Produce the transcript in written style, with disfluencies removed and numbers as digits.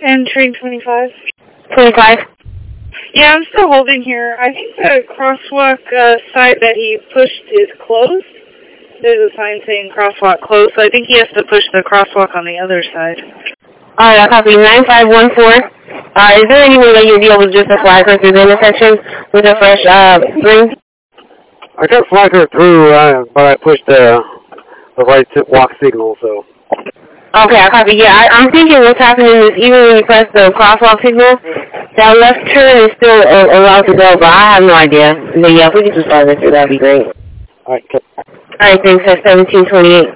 10, train 25. 25? Yeah, I'm still holding here. I think the crosswalk site that he pushed is closed. There's a sign saying crosswalk closed, so I think he has to push the crosswalk on the other side. Alright, I'll copy 9514. Is there any way that you'll be able to just flag her through the intersection with a fresh spring? I can flag her through, but I pushed the right walk signal, so. Okay, I'll copy. Yeah, I'm thinking what's happening is even when you press the crosswalk signal, that left turn is still allowed to go, but I have no idea. But yeah, if we could just flag her through, that'd be great. Alright, Alright, thanks. That's 1728.